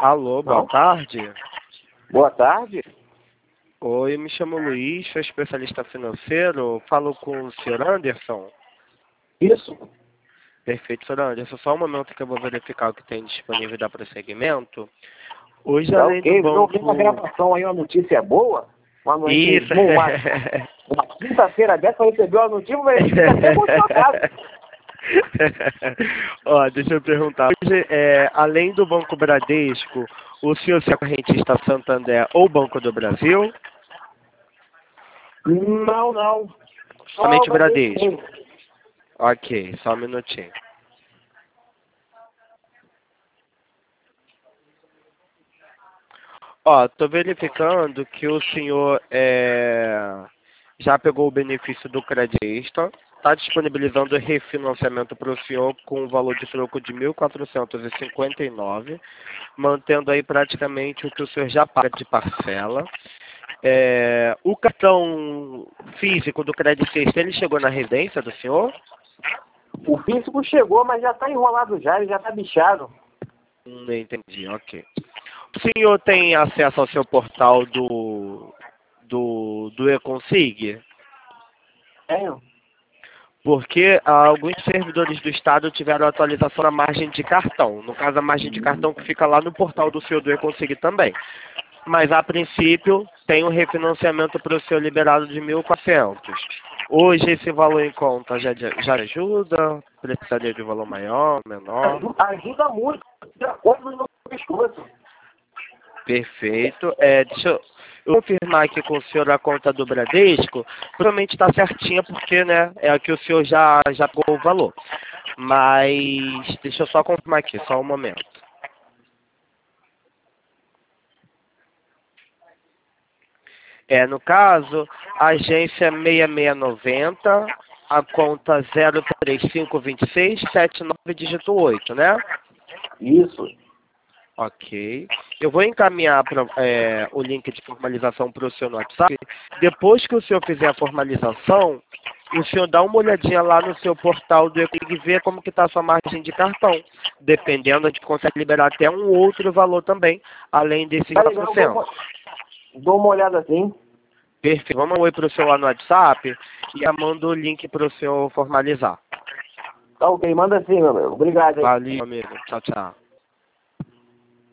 Alô, boa Não? tarde. Boa tarde. Oi, eu me chamo Luiz, sou especialista financeiro. Falo com o senhor Anderson. Isso. Perfeito, senhor Anderson. Só um momento que eu vou verificar o que tem disponível para prosseguimento. Hoje, Tá além do ok. Eu vi uma banco... gravação aí, uma notícia boa. Uma notícia. Isso! Uma quinta-feira dessa recebeu a notícia, mas fica até emocionado. Ó, deixa eu perguntar. Hoje, além do Banco Bradesco, o senhor é correntista Santander ou Banco do Brasil? Não, não. Só Somente vai ter Bradesco. sim. Ok, só um minutinho. Ó, tô verificando que o senhor já pegou o benefício do Credista, está disponibilizando refinanciamento para o senhor com um valor de troco de 1.459, mantendo aí praticamente o que o senhor já paga de parcela. O cartão físico do Credista, ele chegou na residência do senhor? O físico chegou, mas já tá enrolado já, ele já tá bichado. Entendi, ok. O senhor tem acesso ao seu portal do Econsig? Tenho. Porque alguns servidores do Estado tiveram atualização na margem de cartão. No caso, a margem de cartão que fica lá no portal do senhor do Econsig também. Mas, a princípio, tem um refinanciamento para o senhor liberado de 1.400. Hoje, esse valor em conta já ajuda? Precisaria de um valor maior, menor? Ajuda muito. Tira coisa do meu pescoço. Perfeito. Deixa eu confirmar aqui com o senhor a conta do Bradesco. Provavelmente está certinha porque, né, é a que o senhor já pagou o valor. Mas deixa eu só confirmar aqui, só um momento. No caso, a agência 6690, a conta 0352679 dígito 8, né? Isso. Ok. Eu vou encaminhar o link de formalização para o senhor no WhatsApp. Depois que o senhor fizer a formalização, o senhor dá uma olhadinha lá no seu portal do Econsig e vê como que está a sua margem de cartão. Dependendo, a gente consegue liberar até um outro valor também, além desses Tá legal, 400. dou uma olhada assim. Perfeito. Vamos oi para o senhor lá no WhatsApp e eu mando o link para o senhor formalizar. Tá ok, manda assim, meu amigo. Obrigado aí. Valeu, amigo. Tchau, tchau.